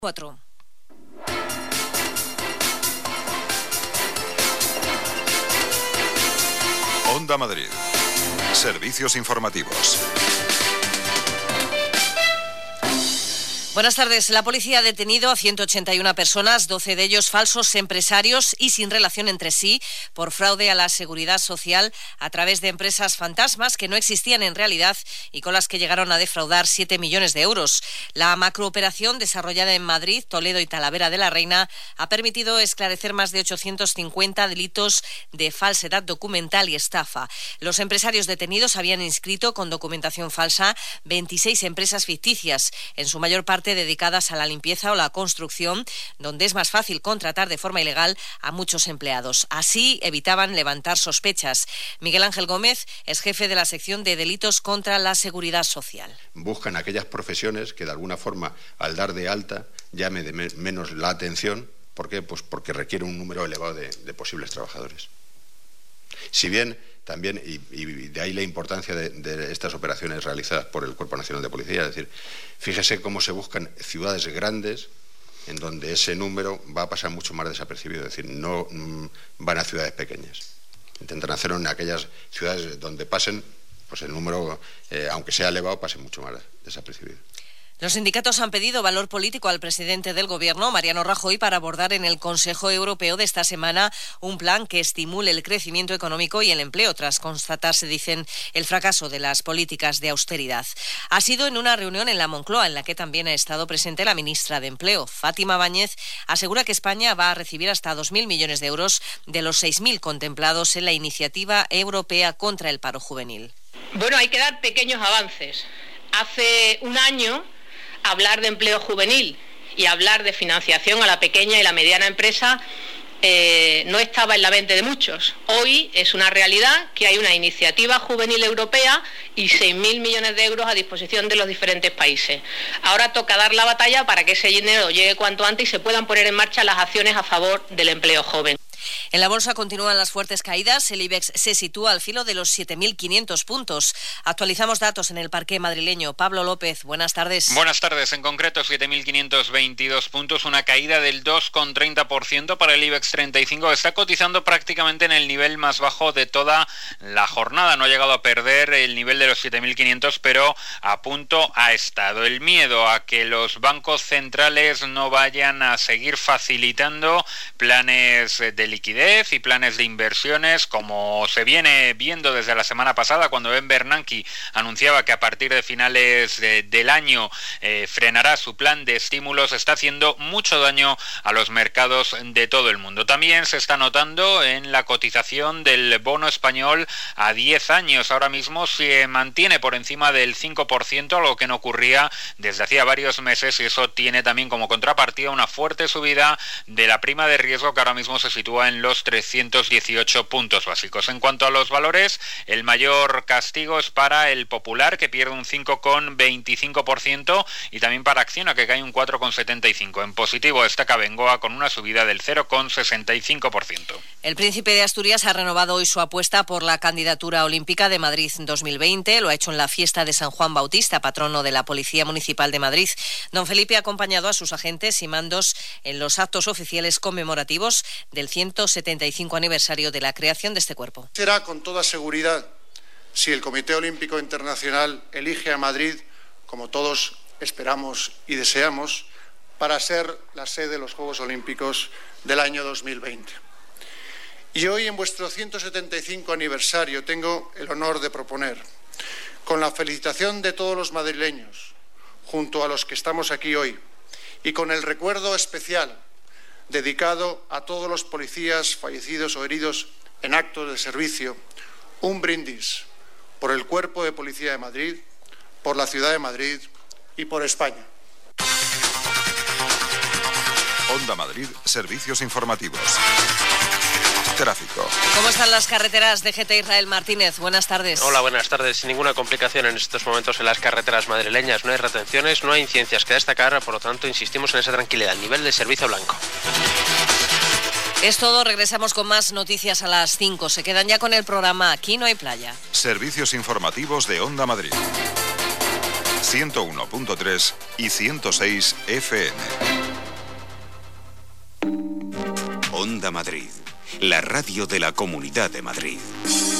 4. Onda Madrid. Servicios informativos. Buenas tardes. La policía ha detenido a 181 personas, 12 de ellos falsos empresarios y sin relación entre sí, por fraude a la seguridad social a través de empresas fantasmas que no existían en realidad y con las que llegaron a defraudar 7 millones de euros. La macrooperación desarrollada en Madrid, Toledo y Talavera de la Reina ha permitido esclarecer más de 850 delitos de falsedad documental y estafa. Los empresarios detenidos habían inscrito con documentación falsa 26 empresas ficticias, en su mayor parte dedicadas a la limpieza o la construcción, donde es más fácil contratar de forma ilegal a muchos empleados. Así evitaban levantar sospechas. Miguel Ángel Gómez es jefe de la sección de delitos contra la seguridad social. Buscan aquellas profesiones que de alguna forma, al dar de alta, llame de menos la atención. ¿Por qué? Pues porque requiere un número elevado de posibles trabajadores. Si bien también, y de ahí la importancia de estas operaciones realizadas por el Cuerpo Nacional de Policía, es decir, fíjese cómo se buscan ciudades grandes en donde ese número va a pasar mucho más desapercibido, es decir, no van a ciudades pequeñas. Intentan hacerlo en aquellas ciudades donde pasen, pues el número, aunque sea elevado, pase mucho más desapercibido. Los sindicatos han pedido valor político al presidente del Gobierno, Mariano Rajoy, para abordar en el Consejo Europeo de esta semana un plan que estimule el crecimiento económico y el empleo, tras constatarse, dicen, el fracaso de las políticas de austeridad. Ha sido en una reunión en la Moncloa, en la que también ha estado presente la ministra de Empleo. Fátima Báñez asegura que España va a recibir hasta 2.000 millones de euros de los 6.000 contemplados en la iniciativa europea contra el paro juvenil. Bueno, hay que dar pequeños avances. Hace un año, hablar de empleo juvenil y hablar de financiación a la pequeña y la mediana empresa no estaba en la mente de muchos. Hoy es una realidad que hay una iniciativa juvenil europea y 6.000 millones de euros a disposición de los diferentes países. Ahora toca dar la batalla para que ese dinero llegue cuanto antes y se puedan poner en marcha las acciones a favor del empleo joven. En la bolsa continúan las fuertes caídas. El IBEX se sitúa al filo de los 7.500 puntos. Actualizamos datos en el parqué madrileño. Pablo López, buenas tardes. Buenas tardes. En concreto, 7.522 puntos, una caída del 2,30% para el IBEX 35. Está cotizando prácticamente en el nivel más bajo de toda la jornada. No ha llegado a perder el nivel de los 7.500, pero a punto ha estado. El miedo a que los bancos centrales no vayan a seguir facilitando planes de liquidez y planes de inversiones, como se viene viendo desde la semana pasada, cuando Ben Bernanke anunciaba que a partir de finales del año frenará su plan de estímulos, está haciendo mucho daño a los mercados de todo el mundo. También se está notando en la cotización del bono español a 10 años. Ahora mismo se mantiene por encima del 5%, algo que no ocurría desde hacía varios meses, y eso tiene también como contrapartida una fuerte subida de la prima de riesgo, que ahora mismo se sitúa en los 318 puntos básicos. En cuanto a los valores, el mayor castigo es para el Popular, que pierde un 5,25%, y también para Acciona, que cae un 4,75%. En positivo destaca Bengoa con una subida del 0,65%. El Príncipe de Asturias ha renovado hoy su apuesta por la candidatura olímpica de Madrid 2020. Lo ha hecho en la fiesta de San Juan Bautista, patrono de la Policía Municipal de Madrid. Don Felipe ha acompañado a sus agentes y mandos en los actos oficiales conmemorativos del 175 aniversario de la creación de este cuerpo. Será con toda seguridad si el Comité Olímpico Internacional elige a Madrid, como todos esperamos y deseamos, para ser la sede de los Juegos Olímpicos del año 2020. Y hoy, en vuestro 175 aniversario, tengo el honor de proponer, con la felicitación de todos los madrileños, junto a los que estamos aquí hoy, y con el recuerdo especial dedicado a todos los policías fallecidos o heridos en actos de servicio, un brindis por el Cuerpo de Policía de Madrid, por la Ciudad de Madrid y por España. Onda Madrid, servicios informativos. Tráfico. ¿Cómo están las carreteras? DGT Israel Martínez, buenas tardes. Hola, buenas tardes. Sin ninguna complicación en estos momentos en las carreteras madrileñas. No hay retenciones, no hay incidencias que destacar, por lo tanto insistimos en esa tranquilidad. Nivel de servicio blanco. Es todo, regresamos con más noticias a las 5. Se quedan ya con el programa Aquí no hay playa. Servicios informativos de Onda Madrid. 101.3 y 106 FM. Onda Madrid, la radio de la Comunidad de Madrid.